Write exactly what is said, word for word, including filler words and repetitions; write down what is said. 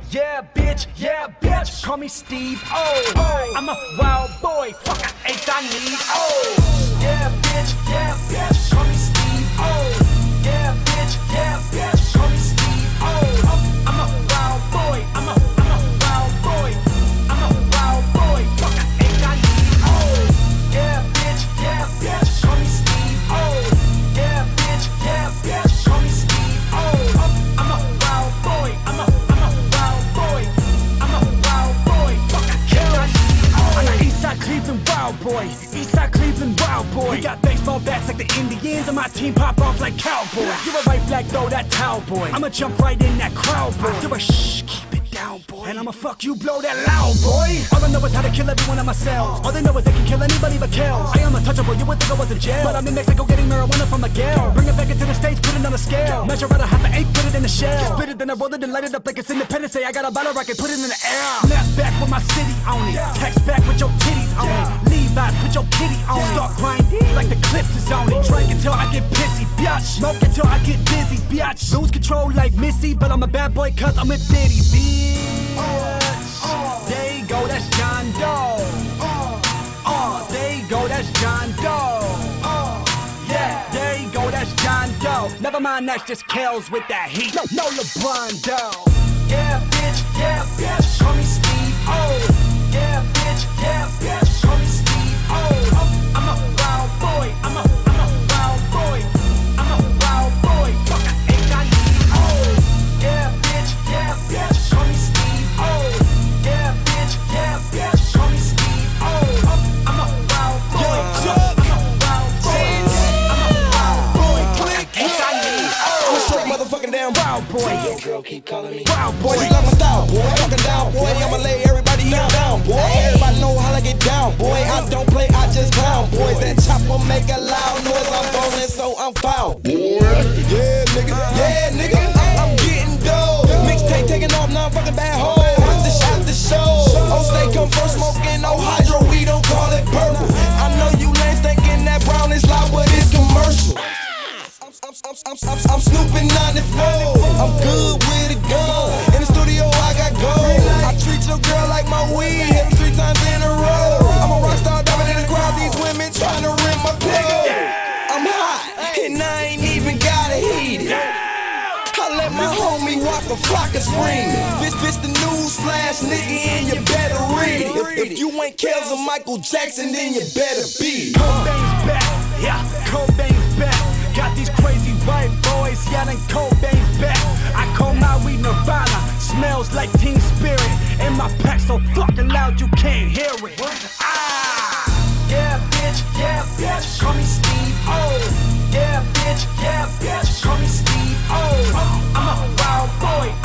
Yeah, bitch, yeah, bitch. Call me Steve O. Oh, I'm a wild boy. Fuck, I ain't I need. Oh, yeah, bitch, yeah, bitch. Call me Steve O. Yeah, bitch, yeah, bitch. Call me Steve O. Oh, I'm a wild boy. I'm a, I'm a wild boy. I'm a wild boy. Fuck, I ain't I need. Oh, yeah, bitch, yeah, bitch. Call me Steve O. Yeah, bitch, yeah, bitch. Call me Steve O. Oh, I'm a wild boy. I'm a, I'm a wild boy. I'm a wild boy. Fuck, I ain't I need. Oh, I'm an Eastside Cleveland wild boy. Eastside Cleveland wild boy. We got baseball bats like the Indians, and my team pop off like cowboys. You're a white flag, throw that towel, boy. I'ma jump right in that crowd, boy. You're a shh, keep it down, boy. And I'ma fuck you, blow that loud, boy. All I know is how to kill everyone in my cells. All they know is they can kill anybody but kills. I am untouchable, you would think I was in jail, but I'm in Mexico getting marijuana from Miguel. Bring it back into the States, put it on a scale. Measure out a half an eighth, put it in a shell. Split it, then I roll it and light it up like it's Independence Day. I got a bottle rocket, put it in the air. Snap back with my city on it. Text back with your titties on it. Levi's, put your kitty on it. Start grinding like the clips is on it. Drink until I get pissy, biatch. Smoke until I get dizzy, biatch. Lose control like Missy, but I'm a bad boy cause I'm a Diddy, bitch. There you go, that's John Doe. Uh, there you go, that's John Doe. Yeah, there you go, that's John Doe. Never mind, that's just Kells with that heat. No, no LeBron Doe. Yeah, bitch, yeah, bitch. Call me Steve O. Yeah, bitch, yeah, bitch. Call me Steve O. Oh, I'm a wild boy. I'm a, I'm a wild boy. I'm a wild boy. Fuck, I ain't I need. Oh, yeah, bitch, yeah, bitch. Call me Steve O. Yeah, bitch, yeah, bitch. Call me Steve O. Oh, I'm a wild boy. I'm a, I'm a wild boy. I'm a wild boy. Click, ain't I need. I'm a straight motherfucking damn Wild boy. Yo, girl, keep calling me. Wild boy. boy. She like my style, boy. Talking down, boy. I'ma lay everybody here down, boy. Everybody know how to get down, boy. I don't play, I just clown, boys. That chopper make a loud noise. I'm ballin', so I'm foul, boy. Yeah, nigga. Yeah, nigga. I'm, I'm getting dough. Mixtape taking off, now I'm fucking bad hoes. At the shot, the show. Oh, stay come first, smoking no hydro. We don't call it purple. I know you lanes thinking that brown is loud, but it's commercial. I'm, I'm, I'm, I'm, I'm snooping ninety-four. I'm good with a gun. In the studio, I got gold. I treat your girl like my weed. Hit them three times in a row. I'm a rock star diving in the crowd. These women trying to rip my clothes. I'm hot, and I ain't even gotta heat it. I let my homie walk a flock of screaming. This, this the news slash nigga, and you better read it. If, if you ain't Kells or Michael Jackson, then you better be. Cobain's back, yeah, Cobain's back. Got these crazy white boys yelling Cobain's back. I call my weed Nirvana, smells like Teen Spirit. And my pack so fucking loud you can't hear it. Ah, yeah, bitch, yeah, bitch. Call me Steve O. Yeah, bitch, yeah, bitch. Call me Steve O. I'm a wild boy.